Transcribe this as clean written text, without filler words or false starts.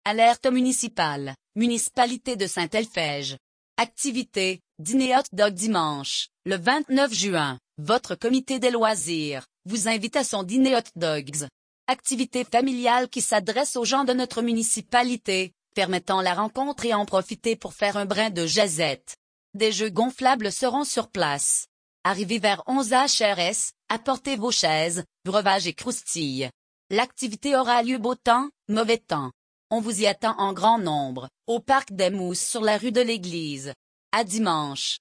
Alerte municipale, municipalité de Saint-Elphège. Activité, dîner hot dog dimanche, le 29 juin. Votre comité des loisirs vous invite à son dîner hot dogs. Activité familiale qui s'adresse aux gens de notre municipalité, permettant la rencontre et en profiter pour faire un brin de jazzette. Des jeux gonflables seront sur place. Arrivez vers 11 HRS, apportez vos chaises, breuvages et croustilles. L'activité aura lieu beau temps, mauvais temps. On vous y attend en grand nombre, au Parc des Mousses sur la rue de l'Église. À dimanche.